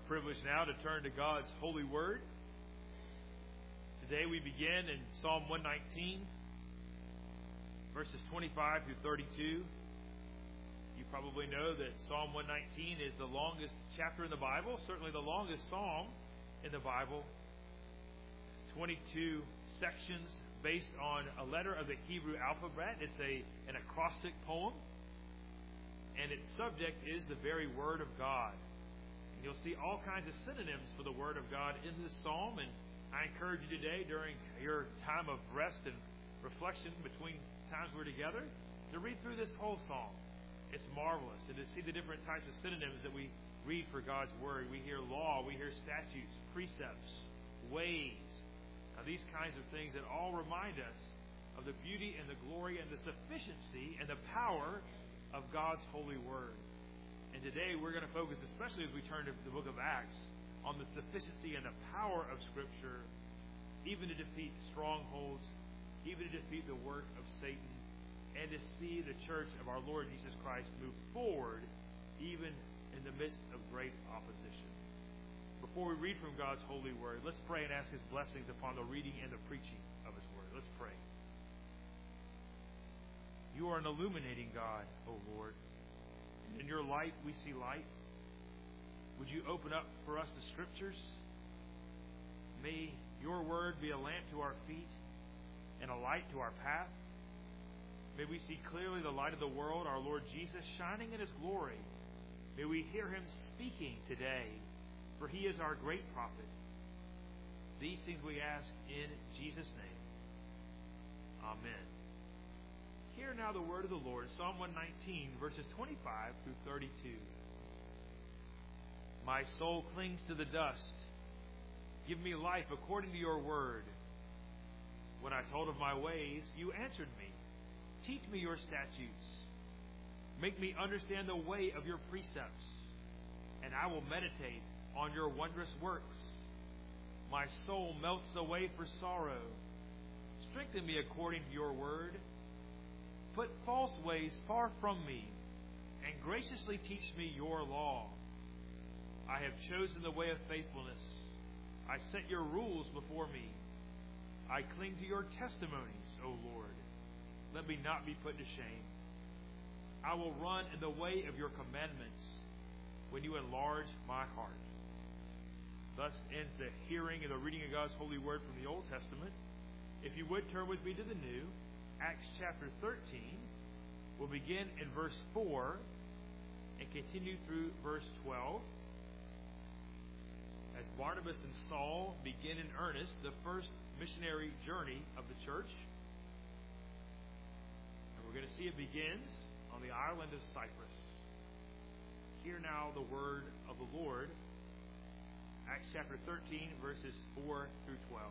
Privilege now to turn to God's holy word. Today we begin in Psalm 119, verses 25 through 32. You probably know that Psalm 119 is the longest chapter in the Bible, certainly the longest psalm in the Bible. It's 22 sections based on a letter of the Hebrew alphabet. It's an acrostic poem, and its subject is the very Word of God. You'll see all kinds of synonyms for the Word of God in this psalm, and I encourage you today, during your time of rest and reflection between times we're together, to read through this whole psalm. It's marvelous, and to see the different types of synonyms that we read for God's Word. We hear law, we hear statutes, precepts, ways. Now, these kinds of things that all remind us of the beauty and the glory and the sufficiency and the power of God's holy Word. And today we're going to focus, especially as we turn to the book of Acts, on the sufficiency and the power of Scripture, even to defeat strongholds, even to defeat the work of Satan, and to see the church of our Lord Jesus Christ move forward, even in the midst of great opposition. Before we read from God's holy word, let's pray and ask His blessings upon the reading and the preaching of His word. Let's pray. You are an illuminating God, O Lord. In your light we see light. Would you open up for us the Scriptures? May your word be a lamp to our feet and a light to our path. May we see clearly the light of the world, our Lord Jesus, shining in His glory. May we hear Him speaking today, for He is our great prophet. These things we ask in Jesus' name. Amen. Hear now the word of the Lord, Psalm 119, verses 25 through 32. My soul clings to the dust. Give me life according to your word. When I told of my ways, you answered me. Teach me your statutes. Make me understand the way of your precepts, and I will meditate on your wondrous works. My soul melts away for sorrow. Strengthen me according to your word. Put false ways far from me, and graciously teach me your law. I have chosen the way of faithfulness. I set your rules before me. I cling to your testimonies, O Lord. Let me not be put to shame. I will run in the way of your commandments when you enlarge my heart. Thus ends the hearing and the reading of God's holy word from the Old Testament. If you would turn with me to the New, Acts chapter 13, we'll begin in verse 4 and continue through verse 12. As Barnabas and Saul begin in earnest the first missionary journey of the church. And we're going to see it begins on the island of Cyprus. Hear now the word of the Lord. Acts chapter 13, verses 4 through 12.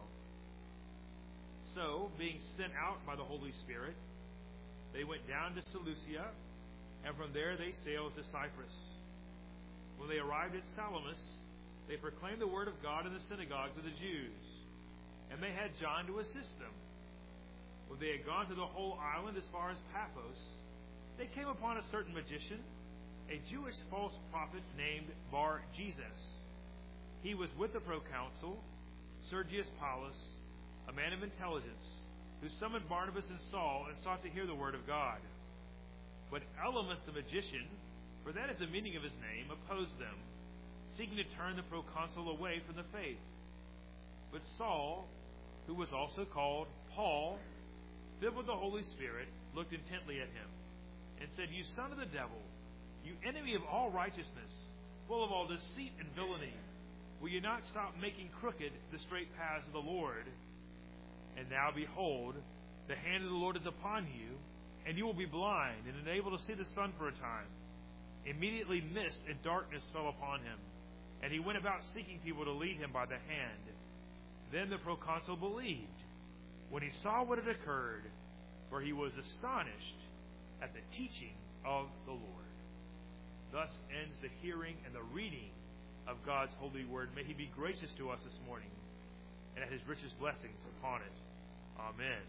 So, being sent out by the Holy Spirit, they went down to Seleucia, and from there they sailed to Cyprus. When they arrived at Salamis, they proclaimed the word of God in the synagogues of the Jews, and they had John to assist them. When they had gone to the whole island as far as Paphos, they came upon a certain magician, a Jewish false prophet named Bar-Jesus. He was with the proconsul, Sergius Paulus, a man of intelligence, who summoned Barnabas and Saul and sought to hear the word of God. But Elymas the magician, for that is the meaning of his name, opposed them, seeking to turn the proconsul away from the faith. But Saul, who was also called Paul, filled with the Holy Spirit, looked intently at him, and said, You son of the devil, you enemy of all righteousness, full of all deceit and villainy, will you not stop making crooked the straight paths of the Lord? And now, behold, the hand of the Lord is upon you, and you will be blind and unable to see the sun for a time. Immediately mist and darkness fell upon him, and he went about seeking people to lead him by the hand. Then the proconsul believed when he saw what had occurred, for he was astonished at the teaching of the Lord. Thus ends the hearing and the reading of God's holy word. May He be gracious to us this morning, and at His richest blessings upon it. Amen.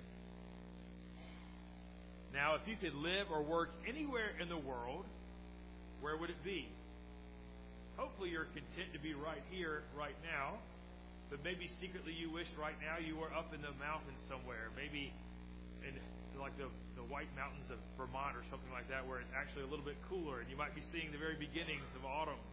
Now, if you could live or work anywhere in the world, where would it be? hopefully you're content to be right here, right now. But maybe secretly you wish right now you were up in the mountains somewhere. Maybe in like the White Mountains of Vermont or something like that, where it's actually a little bit cooler and you might be seeing the very beginnings of autumn.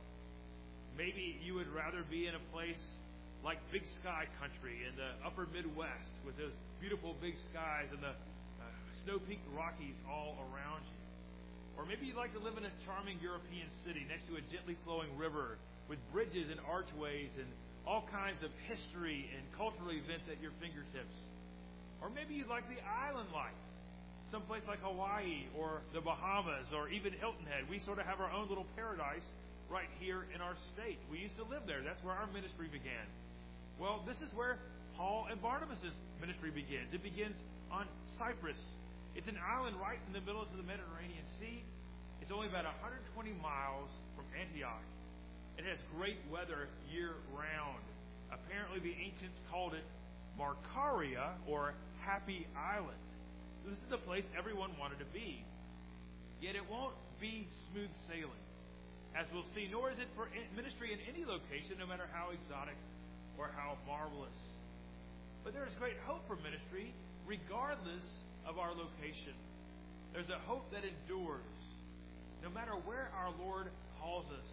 Maybe you would rather be in a place like Big Sky Country in the upper Midwest with those beautiful big skies and the snow-peaked Rockies all around you. Or maybe you'd like to live in a charming European city next to a gently flowing river with bridges and archways and all kinds of history and cultural events at your fingertips. Or maybe you'd like the island life, someplace like Hawaii or the Bahamas or even Hilton Head. We sort of have our own little paradise right here in our state. We used to live there. That's where our ministry began. Well, this is where Paul and Barnabas' ministry begins. It begins on Cyprus. It's an island right in the middle of the Mediterranean Sea. It's only about 120 miles from Antioch. It has great weather year-round. Apparently the ancients called it Marcaria, or Happy Island. So this is the place everyone wanted to be. Yet it won't be smooth sailing, as we'll see, nor is it for ministry in any location, no matter how exotic or how marvelous. But there is great hope for ministry regardless of our location. There's a hope that endures, no matter where our Lord calls us.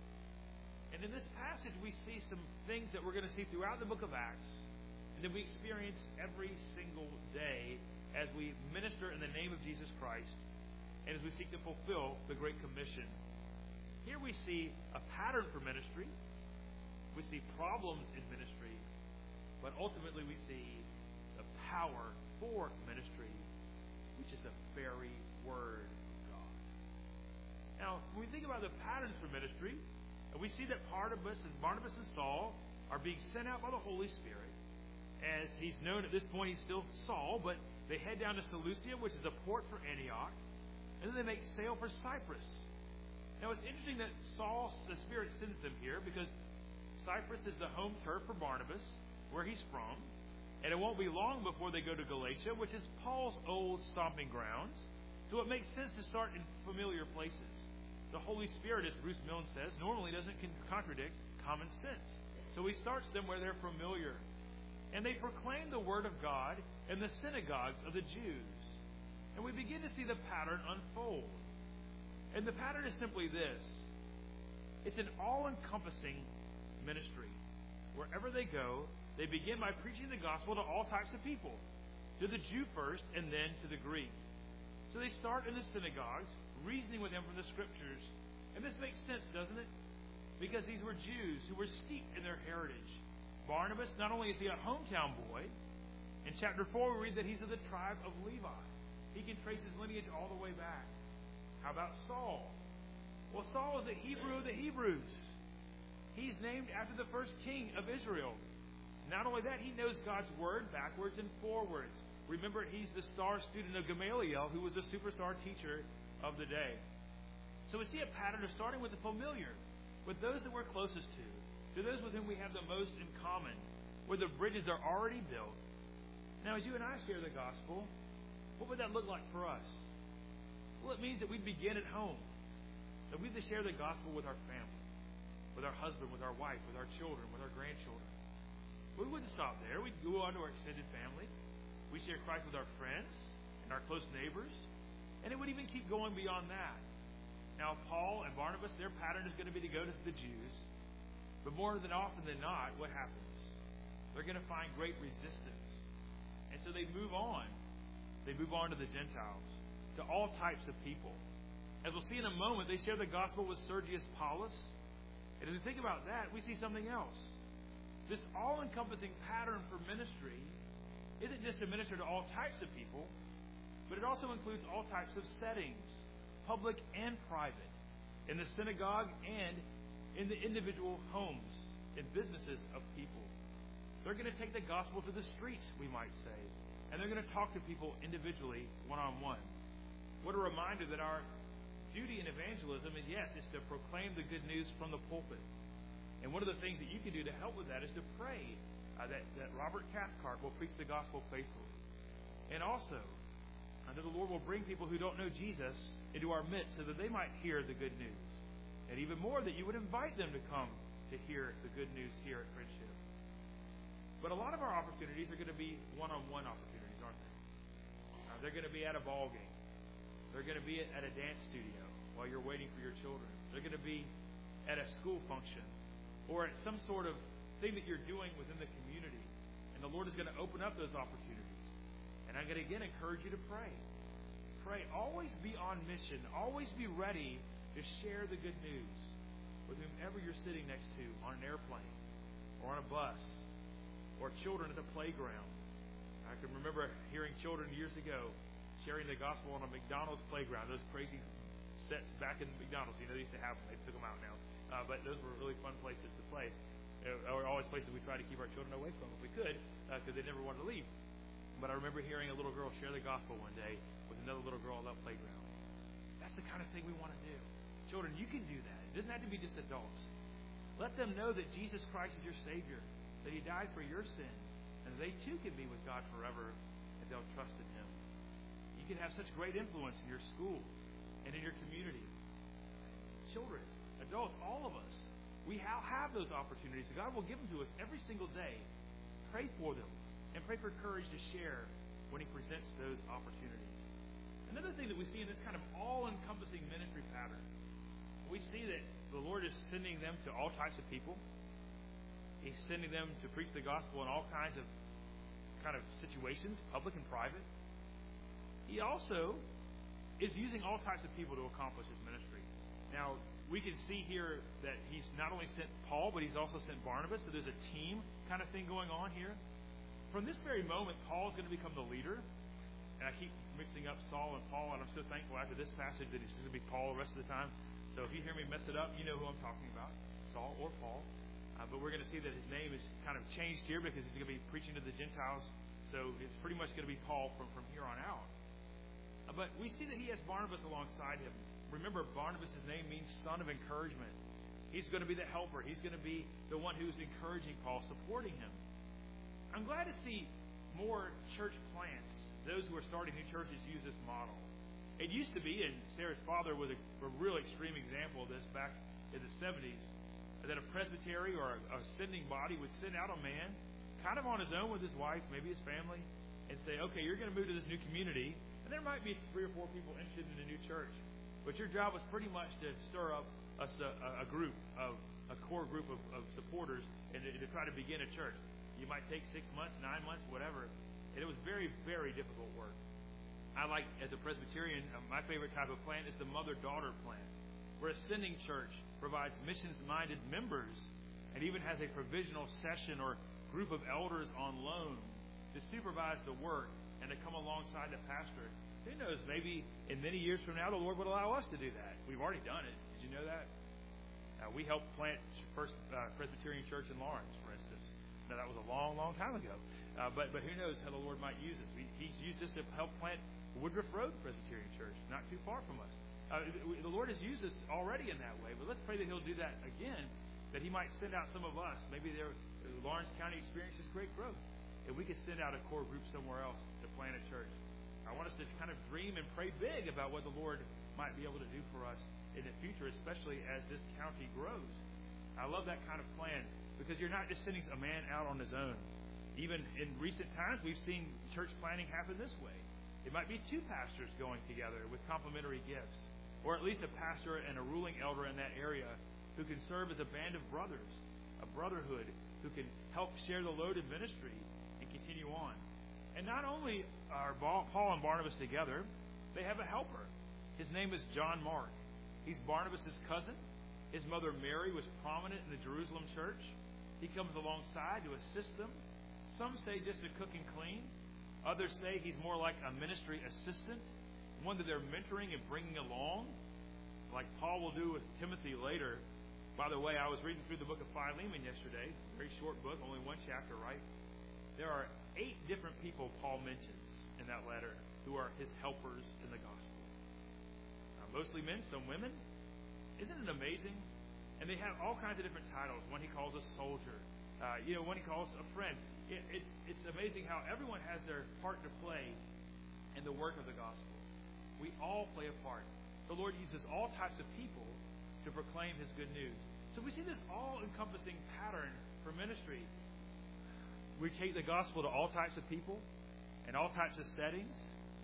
And in this passage, we see some things that we're going to see throughout the book of Acts, and that we experience every single day as we minister in the name of Jesus Christ, and as we seek to fulfill the Great Commission. Here we see a pattern for ministry. We see problems in ministry, but ultimately we see the power for ministry, which is the very Word of God. Now, when we think about the patterns for ministry, we see that Barnabas and Saul are being sent out by the Holy Spirit. As he's known at this point, he's still Saul, but they head down to Seleucia, which is a port for Antioch, and then they make sail for Cyprus. Now, it's interesting that the Spirit sends them here, because Cyprus is the home turf for Barnabas, where he's from. And it won't be long before they go to Galatia, which is Paul's old stomping grounds. So it makes sense to start in familiar places. The Holy Spirit, as Bruce Milne says, normally doesn't contradict common sense. So he starts them where they're familiar. And they proclaim the Word of God in the synagogues of the Jews. And we begin to see the pattern unfold. And the pattern is simply this. It's an all-encompassing ministry. Wherever they go, they begin by preaching the gospel to all types of people. To the Jew first, and then to the Greek. So they start in the synagogues, reasoning with them from the Scriptures. And this makes sense, doesn't it? Because these were Jews who were steeped in their heritage. Barnabas, not only is he a hometown boy, in chapter 4 we read that he's of the tribe of Levi. He can trace his lineage all the way back. How about Saul? Well, Saul is the Hebrew of the Hebrews. He's named after the first king of Israel. Not only that, he knows God's Word backwards and forwards. Remember, he's the star student of Gamaliel, who was a superstar teacher of the day. So we see a pattern of starting with the familiar, with those that we're closest to those with whom we have the most in common, where the bridges are already built. Now, as you and I share the gospel, what would that look like for us? Well, it means that we'd begin at home, that we'd share the gospel with our family, with our husband, with our wife, with our children, with our grandchildren. We wouldn't stop there. We'd go on to our extended family. We share Christ with our friends and our close neighbors. And it would even keep going beyond that. Now, Paul and Barnabas, their pattern is going to be to go to the Jews. But more than often than not, what happens? They're going to find great resistance. And so they move on. They move on to the Gentiles, to all types of people. As we'll see in a moment, they share the gospel with Sergius Paulus. And as we think about that, we see something else. This all-encompassing pattern for ministry isn't just to minister to all types of people, but it also includes all types of settings, public and private, in the synagogue and in the individual homes and businesses of people. They're going to take the gospel to the streets, we might say, and they're going to talk to people individually, one-on-one. What a reminder that our duty in evangelism is, yes, is to proclaim the good news from the pulpit. And one of the things that you can do to help with that is to pray that Robert Cathcart will preach the gospel faithfully. And also, that the Lord will bring people who don't know Jesus into our midst so that they might hear the good news. And even more, that you would invite them to come to hear the good news here at Friendship. But a lot of our opportunities are going to be one-on-one opportunities, aren't they? They're going to be at a ball game. They're going to be at a dance studio while you're waiting for your children. They're going to be at a school function or at some sort of thing that you're doing within the community. And the Lord is going to open up those opportunities. And I'm going to, again, encourage you to pray. Pray. Always be on mission. Always be ready to share the good news with whomever you're sitting next to on an airplane or on a bus or children at the playground. I can remember hearing children years ago sharing the gospel on a McDonald's playground. Those crazy sets back in McDonald's. You know, they used to have them. They took them out now. But those were really fun places to play. Or always places we try to keep our children away from if we could, because they never wanted to leave. But I remember hearing a little girl share the gospel one day with another little girl on that playground. That's the kind of thing we want to do. Children, you can do that. It doesn't have to be just adults. Let them know that Jesus Christ is your Savior, that He died for your sins, and they too can be with God forever if they'll trust in Him. You can have such great influence in your school and in your community. Children, adults, all of us, we have those opportunities. God will give them to us every single day. Pray for them and pray for courage to share when He presents those opportunities. Another thing that we see in this kind of all-encompassing ministry pattern, we see that the Lord is sending them to all types of people. He's sending them to preach the gospel in all kinds of situations, public and private. He also is using all types of people to accomplish His ministry. Now, we can see here that He's not only sent Paul, but He's also sent Barnabas. So there's a team kind of thing going on here. From this very moment, Paul is going to become the leader. And I keep mixing up Saul and Paul, and I'm so thankful after this passage that it's just going to be Paul the rest of the time. So if you hear me mess it up, you know who I'm talking about, Saul or Paul. But we're going to see that his name is kind of changed here because he's going to be preaching to the Gentiles. So it's pretty much going to be Paul from here on out. But we see that he has Barnabas alongside him. Remember, Barnabas' name means son of encouragement. He's going to be the helper. He's going to be the one who's encouraging Paul, supporting him. I'm glad to see more church plants, those who are starting new churches, use this model. It used to be, and Sarah's father was a real extreme example of this back in the 70s, that a presbytery or a sending body would send out a man, kind of on his own with his wife, maybe his family, and say, okay, you're going to move to this new community, and there might be 3 or 4 people interested in a new church. But your job was pretty much to stir up a core group of supporters and to try to begin a church. You might take 6 months, 9 months, whatever. And it was very, very difficult work. I like, as a Presbyterian, my favorite type of plant is the mother-daughter plant, where a sending church provides missions-minded members and even has a provisional session or group of elders on loan to supervise the work and to come alongside the pastor. Who knows, maybe in many years from now, the Lord would allow us to do that. We've already done it. Did you know that? We helped plant First Presbyterian Church in Lawrence, for instance. Now, that was a long, long time ago. But who knows how the Lord might use us. He's used us to help plant Woodruff Road Presbyterian Church, not too far from us. The Lord has used us already in that way, but let's pray that He'll do that again, that He might send out some of us. Maybe Lawrence County experiences great growth, and we could send out a core group somewhere else to plant a church. I want us to kind of dream and pray big about what the Lord might be able to do for us in the future, especially as this county grows. I love that kind of plan, because you're not just sending a man out on his own. Even in recent times, we've seen church planting happen this way. It might be 2 pastors going together with complementary gifts, or at least a pastor and a ruling elder in that area who can serve as a band of brothers, a brotherhood who can help share the load of ministry and continue on. And not only are Paul and Barnabas together, they have a helper. His name is John Mark. He's Barnabas' cousin. His mother Mary was prominent in the Jerusalem church. He comes alongside to assist them. Some say just to cook and clean. Others say he's more like a ministry assistant, one that they're mentoring and bringing along, like Paul will do with Timothy later. By the way, I was reading through the book of Philemon yesterday. Very short book, only 1 chapter, right? There are 8 different people Paul mentions in that letter who are his helpers in the gospel. Mostly men, some women. Isn't it amazing? And they have all kinds of different titles. One he calls a soldier. One he calls a friend. It's amazing how everyone has their part to play in the work of the gospel. We all play a part. The Lord uses all types of people to proclaim His good news. So we see this all-encompassing pattern for ministry. We take the gospel to all types of people and all types of settings.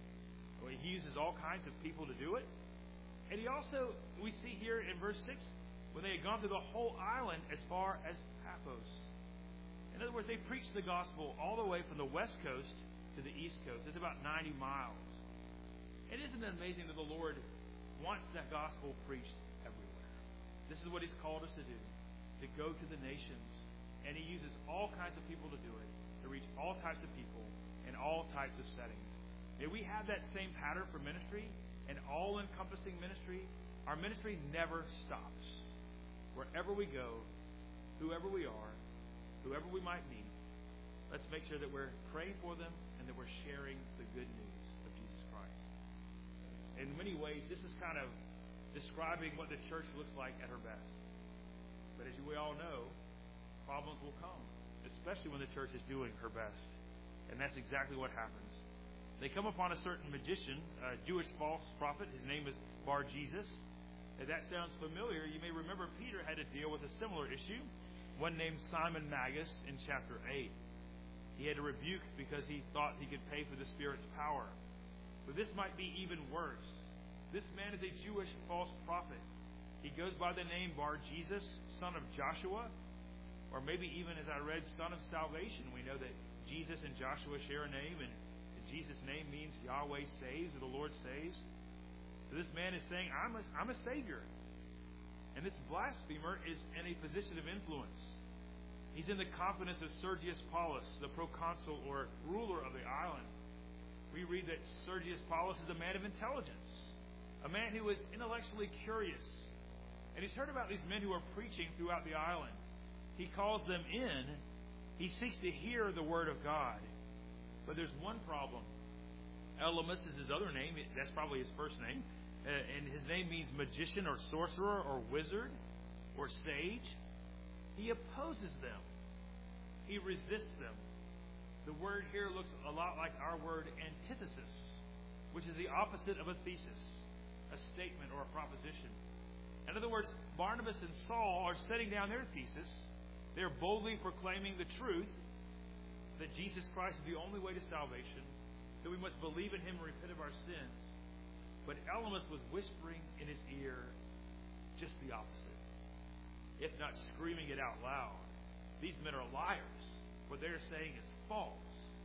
He uses all kinds of people to do it. And He also, we see here in verse 6, when they had gone through the whole island as far as Paphos. In other words, they preached the gospel all the way from the west coast to the east coast. It's about 90 miles. And isn't it amazing that the Lord wants that gospel preached everywhere? This is what He's called us to do, to go to the nations. And He uses all kinds of people to do it, to reach all types of people in all types of settings. May we have that same pattern for ministry, an all-encompassing ministry. Our ministry never stops. Wherever we go, whoever we are, whoever we might meet, let's make sure that we're praying for them and that we're sharing the good news of Jesus Christ. In many ways, this is kind of describing what the church looks like at her best. But as we all know, problems will come, especially when the church is doing her best. And that's exactly what happens. They come upon a certain magician, a Jewish false prophet. His name is Bar-Jesus. If that sounds familiar, you may remember Peter had to deal with a similar issue, one named Simon Magus in chapter 8. He had to rebuke because he thought he could pay for the Spirit's power. But this might be even worse. This man is a Jewish false prophet. He goes by the name Bar-Jesus, son of Joshua, or maybe even, as I read, son of salvation. We know that Jesus and Joshua share a name, and Jesus' name means Yahweh saves, or the Lord saves. So this man is saying, I'm a Savior. And this blasphemer is in a position of influence. He's in the confidence of Sergius Paulus, the proconsul or ruler of the island. We read that Sergius Paulus is a man of intelligence, a man who is intellectually curious. And he's heard about these men who are preaching throughout the island. He calls them in. He seeks to hear the Word of God. But there's one problem. Elymas is his other name. That's probably his first name. And his name means magician or sorcerer or wizard or sage. He opposes them. He resists them. The word here looks a lot like our word antithesis, which is the opposite of a thesis, a statement or a proposition. In other words, Barnabas and Saul are setting down their thesis. They're boldly proclaiming the truth that Jesus Christ is the only way to salvation, that we must believe in Him and repent of our sins. But Elymas was whispering in his ear just the opposite, if not screaming it out loud. These men are liars. What they're saying is false.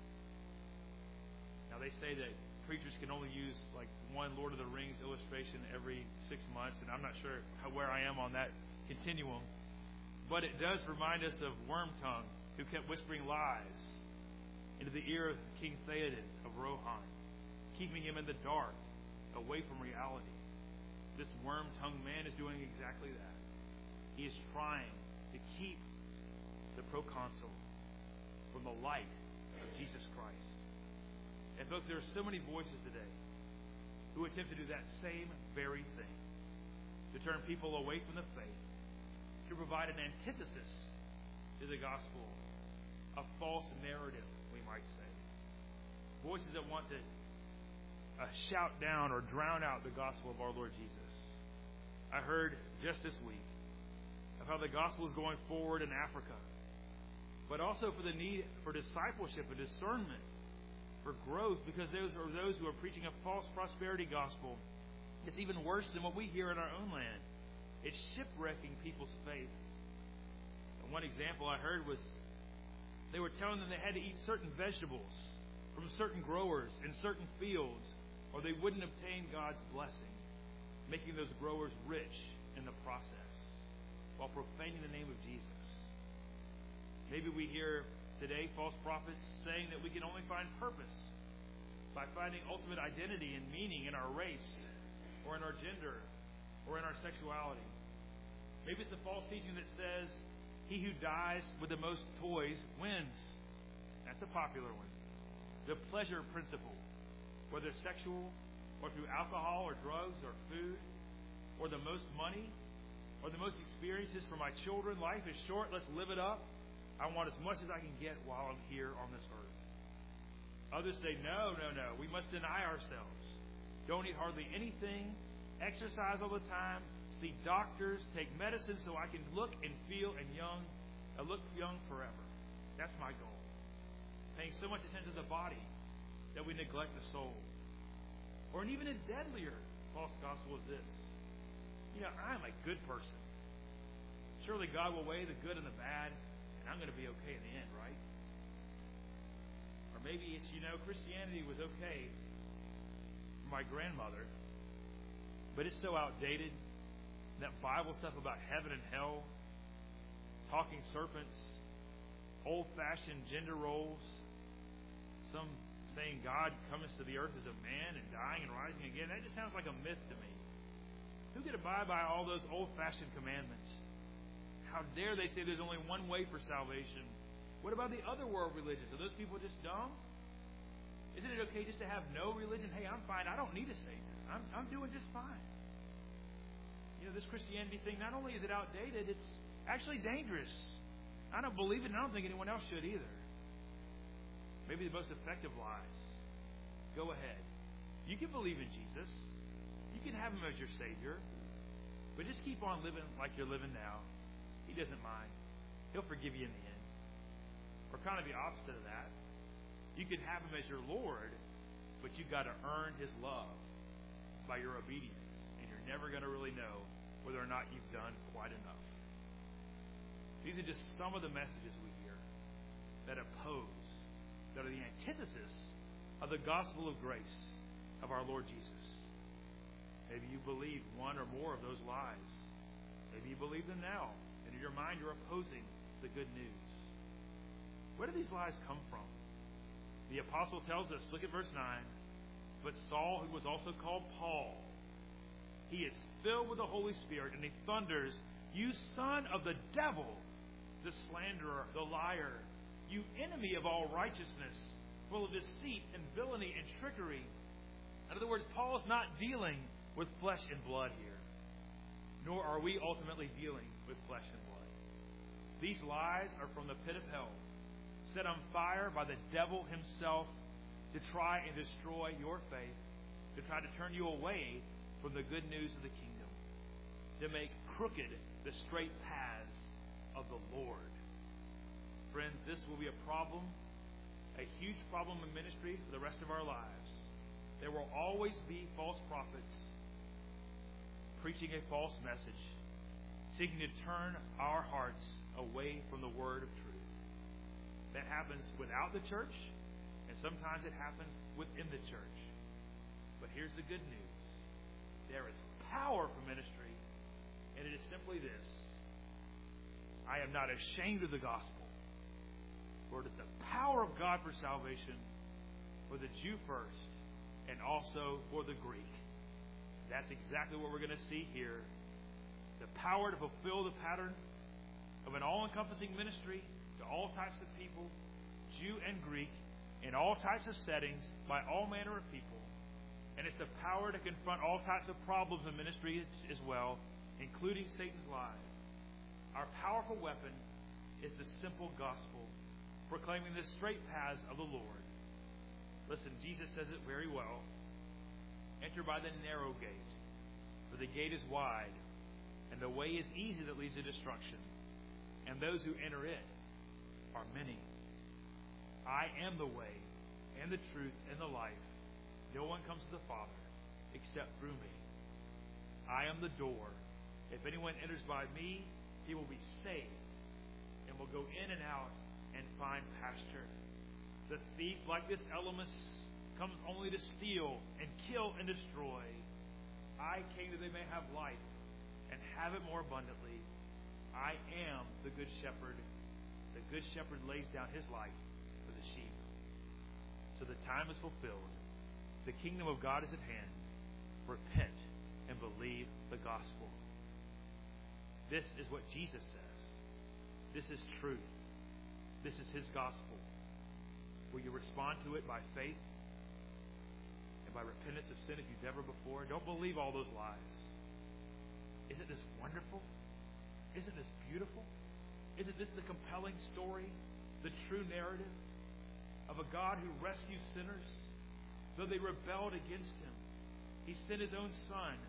Now they say that preachers can only use like one Lord of the Rings illustration every 6 months, and I'm not sure where I am on that continuum. But it does remind us of Wormtongue, who kept whispering lies into the ear of King Theoden of Rohan, keeping him in the dark, away from reality. This worm-tongued man is doing exactly that. He is trying to keep the proconsul from the light of Jesus Christ. And folks, there are so many voices today who attempt to do that same very thing, to turn people away from the faith, to provide an antithesis to the gospel, a false narrative, we might say. Voices that want to shout down or drown out the gospel of our Lord Jesus. I heard just this week of how the gospel is going forward in Africa, but also for the need for discipleship and discernment, for growth, because those are those who are preaching a false prosperity gospel. It's even worse than what we hear in our own land. It's shipwrecking people's faith. And one example I heard was they were telling them they had to eat certain vegetables from certain growers in certain fields, or they wouldn't obtain God's blessing, making those growers rich in the process, while profaning the name of Jesus. Maybe we hear today false prophets saying that we can only find purpose by finding ultimate identity and meaning in our race, or in our gender, or in our sexuality. Maybe it's the false teaching that says, he who dies with the most toys wins. That's a popular one. The pleasure principle, whether sexual or through alcohol or drugs or food, or the most money or the most experiences for my children. Life is short. Let's live it up. I want as much as I can get while I'm here on this earth. Others say, no. We must deny ourselves. Don't eat hardly anything. Exercise all the time. see doctors, take medicine so I can look and feel and look young forever. That's my goal. Paying so much attention to the body that we neglect the soul. Or an even a deadlier false gospel is this. I'm a good person. Surely God will weigh the good and the bad, and I'm going to be okay in the end, right? Or maybe it's, Christianity was okay for my grandmother, but it's so outdated. That Bible stuff about heaven and hell, talking serpents, old-fashioned gender roles, some saying God comes to the earth as a man and dying and rising again. That just sounds like a myth to me. Who could abide by all those old-fashioned commandments? How dare they say there's only one way for salvation? What about the other world religions? Are those people just dumb? Isn't it okay just to have no religion? Hey, I'm fine. I don't need a Savior. I'm doing just fine. This Christianity thing, not only is it outdated, it's actually dangerous. I don't believe it, and I don't think anyone else should either. Maybe the most effective lies. Go ahead. You can believe in Jesus. You can have Him as your Savior. But just keep on living like you're living now. He doesn't mind. He'll forgive you in the end. Or kind of the opposite of that. You can have Him as your Lord, but you've got to earn His love by your obedience. And you're never going to really know whether or not you've done quite enough. These are just some of the messages we hear that oppose, that are the antithesis of the gospel of grace of our Lord Jesus. Maybe you believe one or more of those lies. Maybe you believe them now, and in your mind you're opposing the good news. Where do these lies come from? The apostle tells us, look at verse 9, but Saul, who was also called Paul, he is filled with the Holy Spirit, and he thunders, you son of the devil, the slanderer, the liar, you enemy of all righteousness, full of deceit and villainy and trickery. In other words, Paul is not dealing with flesh and blood here, nor are we ultimately dealing with flesh and blood. These lies are from the pit of hell, set on fire by the devil himself to try and destroy your faith, to try to turn you away from the good news of the kingdom, to make crooked the straight paths of the Lord. Friends, this will be a problem, a huge problem in ministry for the rest of our lives. There will always be false prophets preaching a false message, seeking to turn our hearts away from the word of truth. That happens without the church, and sometimes it happens within the church. But here's the good news. There is power for ministry, and it is simply this. I am not ashamed of the gospel, for it is the power of God for salvation for the Jew first, and also for the Greek. That's exactly what we're going to see here. The power to fulfill the pattern of an all-encompassing ministry to all types of people, Jew and Greek, in all types of settings, by all manner of people. And it's the power to confront all types of problems in ministry as well, including Satan's lies. Our powerful weapon is the simple gospel, proclaiming the straight paths of the Lord. Listen, Jesus says it very well. Enter by the narrow gate, for the gate is wide, and the way is easy that leads to destruction, and those who enter it are many. I am the way, and the truth, and the life. No one comes to the Father except through me. I am the door. If anyone enters by me, he will be saved, and will go in and out and find pasture. The thief, like this Elymas, comes only to steal and kill and destroy. I came that they may have life and have it more abundantly. I am the good shepherd. The good shepherd lays down his life for the sheep. So the time is fulfilled. The kingdom of God is at hand. Repent and believe the gospel. This is what Jesus says. This is truth. This is His gospel. Will you respond to it by faith and by repentance of sin if you've never before? Don't believe all those lies. Isn't this wonderful? Isn't this beautiful? Isn't this the compelling story, the true narrative of a God who rescues sinners? Though they rebelled against Him, He sent His own Son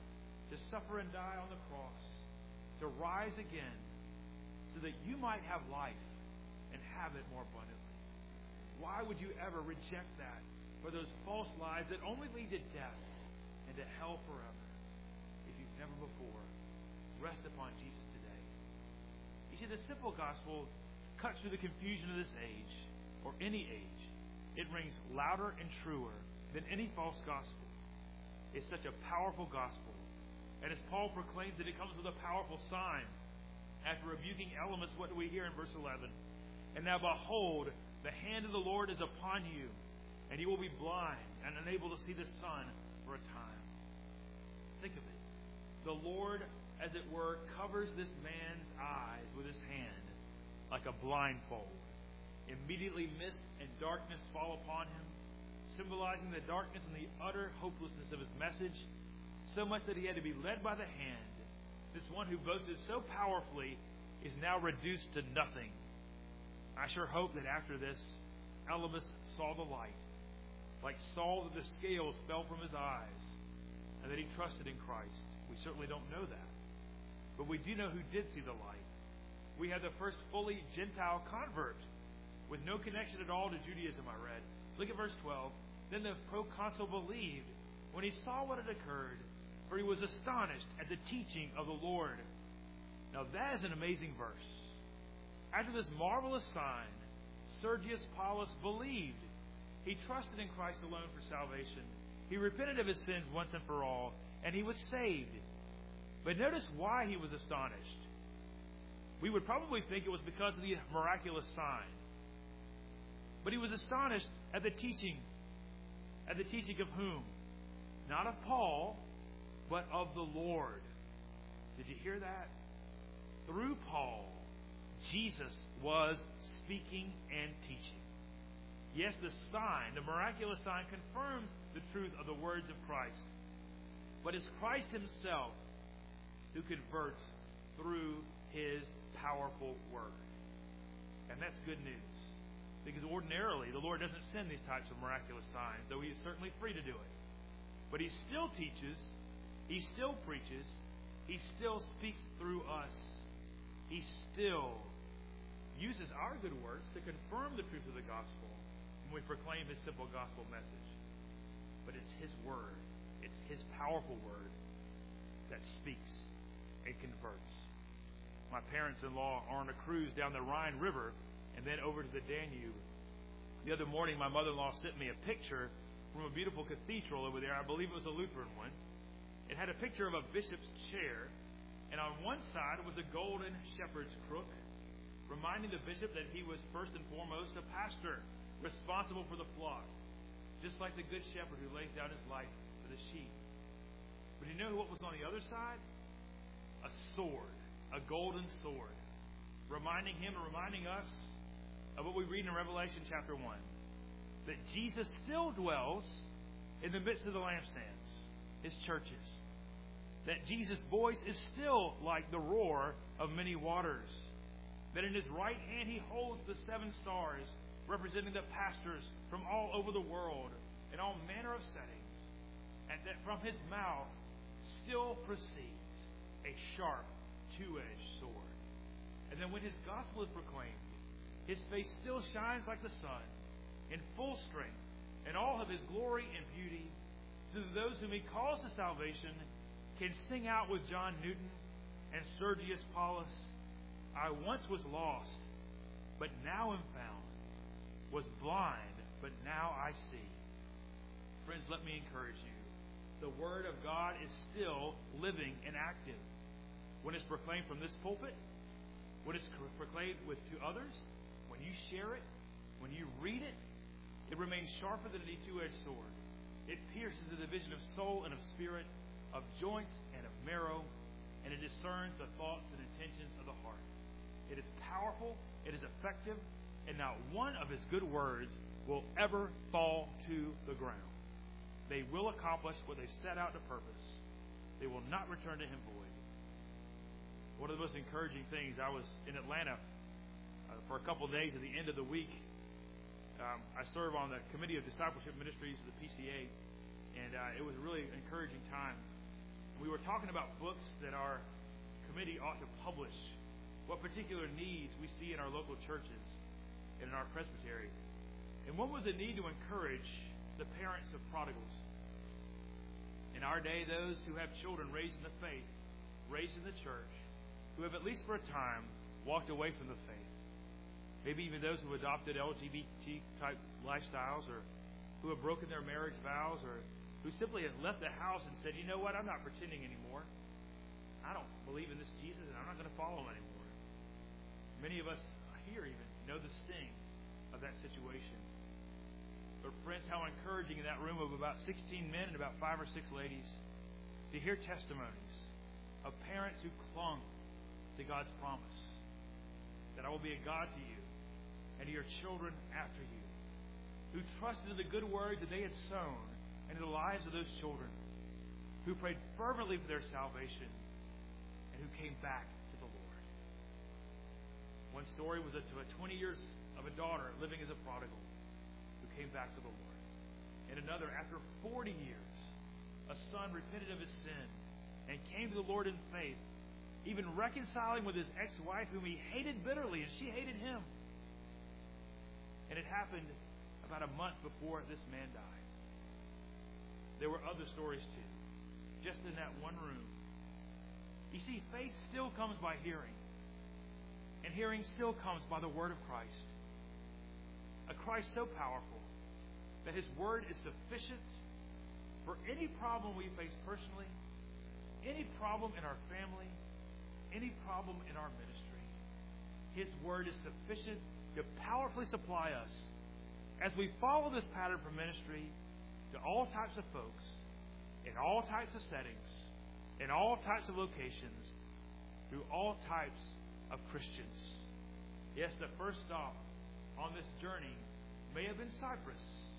to suffer and die on the cross, to rise again, so that you might have life and have it more abundantly. Why would you ever reject that for those false lies that only lead to death and to hell forever? If you've never before, rest upon Jesus today. You see, the simple gospel cuts through the confusion of this age, or any age. It rings louder and truer than any false gospel. It's such a powerful gospel. And as Paul proclaims that it comes with a powerful sign. After rebuking elements, what do we hear in verse 11? And now behold, the hand of the Lord is upon you, and you will be blind and unable to see the sun for a time. Think of it. The Lord, as it were, covers this man's eyes with his hand like a blindfold. Immediately mist and darkness fall upon him, symbolizing the darkness and the utter hopelessness of his message, so much that he had to be led by the hand. This one who boasted so powerfully is now reduced to nothing. I sure hope that after this, Elymas saw the light, like Saul, that the scales fell from his eyes, and that he trusted in Christ. We certainly don't know that. But we do know who did see the light. We had the first fully Gentile convert, with no connection at all to Judaism, I read. Look at verse 12. Then the proconsul believed when he saw what had occurred, for he was astonished at the teaching of the Lord. Now that is an amazing verse. After this marvelous sign, Sergius Paulus believed. He trusted in Christ alone for salvation. He repented of his sins once and for all, and he was saved. But notice why he was astonished. We would probably think it was because of the miraculous sign. But he was astonished at the teaching. At the teaching of whom? Not of Paul, but of the Lord. Did you hear that? Through Paul, Jesus was speaking and teaching. Yes, the sign, the miraculous sign, confirms the truth of the words of Christ. But it's Christ himself who converts through his powerful word. And that's good news. Because ordinarily, the Lord doesn't send these types of miraculous signs, though he is certainly free to do it. But he still teaches, he still preaches, he still speaks through us. He still uses our good works to confirm the truth of the gospel when we proclaim his simple gospel message. But it's his word, it's his powerful word that speaks and converts. My parents-in-law are on a cruise down the Rhine River and then over to the Danube. The other morning, my mother-in-law sent me a picture from a beautiful cathedral over there. I believe it was a Lutheran one. It had a picture of a bishop's chair, and on one side was a golden shepherd's crook, reminding the bishop that he was first and foremost a pastor, responsible for the flock, just like the good shepherd who lays down his life for the sheep. But you know what was on the other side? A sword, a golden sword, reminding him and reminding us of what we read in Revelation chapter 1, that Jesus still dwells in the midst of the lampstands, his churches, that Jesus' voice is still like the roar of many waters, that in his right hand he holds the 7 stars, representing the pastors from all over the world in all manner of settings, and that from his mouth still proceeds a sharp, 2-edged sword. And then when his gospel is proclaimed, his face still shines like the sun, in full strength, in all of his glory and beauty, so that those whom he calls to salvation can sing out with John Newton and Sergius Paulus, I once was lost, but now am found, was blind, but now I see. Friends, let me encourage you. The Word of God is still living and active. When it's proclaimed from this pulpit, when it's proclaimed to others, when you share it, when you read it, it remains sharper than any 2-edged sword. It pierces the division of soul and of spirit, of joints and of marrow, and it discerns the thoughts and intentions of the heart. It is powerful, it is effective, and not one of his good words will ever fall to the ground. They will accomplish what they set out to purpose. They will not return to him void. One of the most encouraging things, I was in Atlanta for a couple of days at the end of the week. I serve on the Committee of Discipleship Ministries of the PCA, and it was a really encouraging time. We were talking about books that our committee ought to publish, what particular needs we see in our local churches and in our presbytery. And one was a need to encourage the parents of prodigals. In our day, those who have children raised in the faith, raised in the church, who have at least for a time walked away from the faith. Maybe even those who adopted LGBT-type lifestyles, or who have broken their marriage vows, or who simply have left the house and said, you know what, I'm not pretending anymore. I don't believe in this Jesus, and I'm not going to follow him anymore. Many of us here even know the sting of that situation. But friends, how encouraging in that room of about 16 men and about 5 or 6 ladies to hear testimonies of parents who clung to God's promise that I will be a God to you and to your children after you, who trusted in the good words that they had sown into the lives of those children, who prayed fervently for their salvation, and who came back to the Lord. One story was to a 20 years of a daughter living as a prodigal who came back to the Lord. And another, after 40 years, a son repented of his sin and came to the Lord in faith, even reconciling with his ex-wife whom he hated bitterly, and she hated him. And it happened about a month before this man died. There were other stories too, just in that one room. You see, faith still comes by hearing, and hearing still comes by the Word of Christ. A Christ so powerful that His Word is sufficient for any problem we face personally, any problem in our family, any problem in our ministry. His Word is sufficient to powerfully supply us as we follow this pattern for ministry to all types of folks, in all types of settings, in all types of locations, through all types of Christians. Yes, the first stop on this journey may have been Cyprus,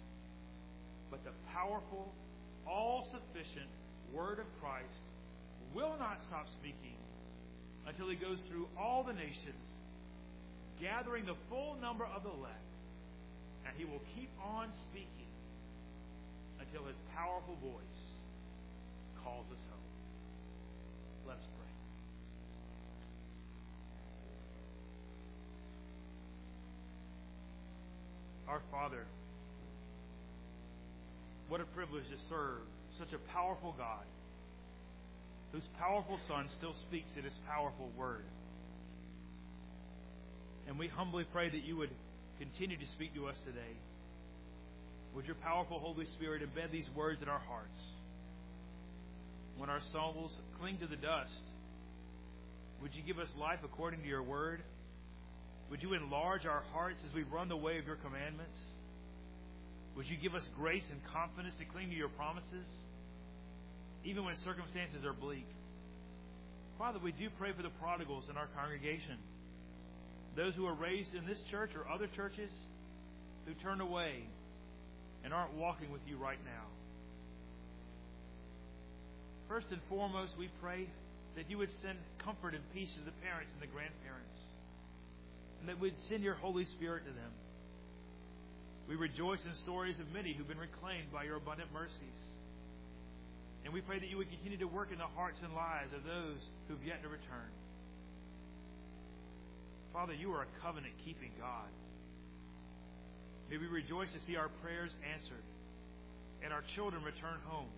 but the powerful, all-sufficient Word of Christ will not stop speaking until He goes through all the nations, gathering the full number of the elect, and He will keep on speaking until His powerful voice calls us home. Let's pray. Our Father, what a privilege to serve such a powerful God, whose powerful Son still speaks in His powerful Word. And we humbly pray that You would continue to speak to us today. Would Your powerful Holy Spirit embed these words in our hearts? When our souls cling to the dust, would You give us life according to Your Word? Would You enlarge our hearts as we run the way of Your commandments? Would You give us grace and confidence to cling to Your promises, even when circumstances are bleak? Father, we do pray for the prodigals in our congregation, those who are raised in this church or other churches who turned away and aren't walking with You right now. First and foremost, we pray that You would send comfort and peace to the parents and the grandparents, and that we'd send Your Holy Spirit to them. We rejoice in stories of many who've been reclaimed by Your abundant mercies. And we pray that You would continue to work in the hearts and lives of those who've yet to return. Father, You are a covenant-keeping God. May we rejoice to see our prayers answered and our children return home.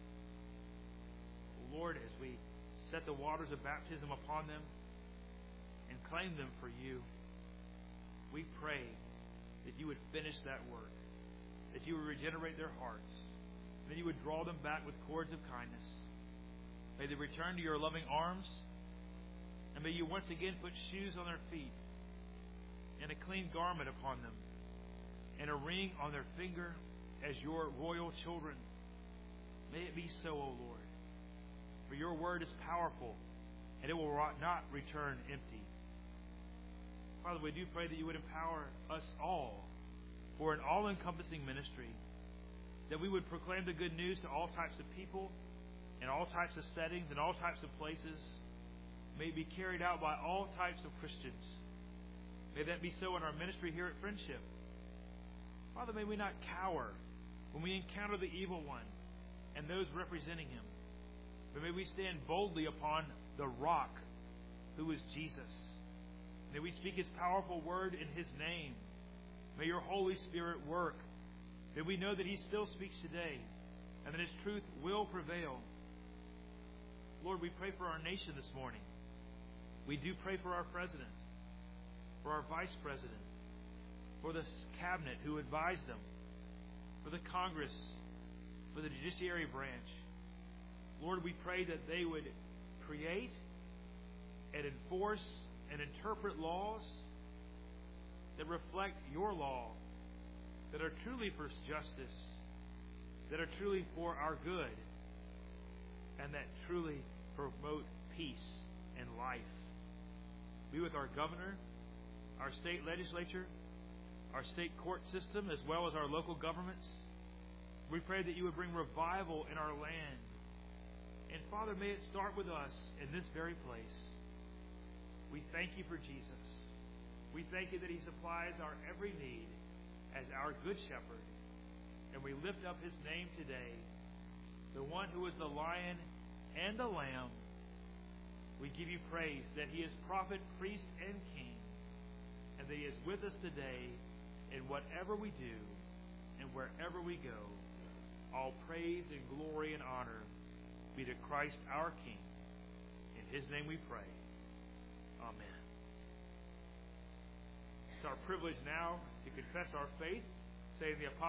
Lord, as we set the waters of baptism upon them and claim them for You, we pray that You would finish that work, that You would regenerate their hearts, and that You would draw them back with cords of kindness. May they return to Your loving arms, and may You once again put shoes on their feet and a clean garment upon them and a ring on their finger as Your royal children. May it be so, O Lord. For Your Word is powerful, and it will not return empty. Father, we do pray that You would empower us all for an all-encompassing ministry, that we would proclaim the good news to all types of people, in all types of settings, in all types of places. May it be carried out by all types of Christians. May that be so in our ministry here at Friendship. Father, may we not cower when we encounter the evil one and those representing him. But may we stand boldly upon the rock, who is Jesus. May we speak His powerful word in His name. May your Holy Spirit work. May we know that He still speaks today, and that His truth will prevail. Lord, we pray for our nation this morning. We do pray for our President, for our Vice President, for the Cabinet who advised them, for the Congress, for the Judiciary Branch. Lord, we pray that they would create and enforce and interpret laws that reflect your law, that are truly for justice, that are truly for our good, and that truly promote peace and life. Be with our governor, our state legislature, our state court system, as well as our local governments. We pray that you would bring revival in our land. And Father, may it start with us in this very place. We thank you for Jesus. We thank you that He supplies our every need as our good shepherd. And we lift up His name today, the one who is the lion and the lamb. We give you praise that He is prophet, priest, and king, and that He is with us today in whatever we do and wherever we go. All praise and glory and honor be to Christ our King. In His name we pray. Amen. It's our privilege now to confess our faith, saying the Apostle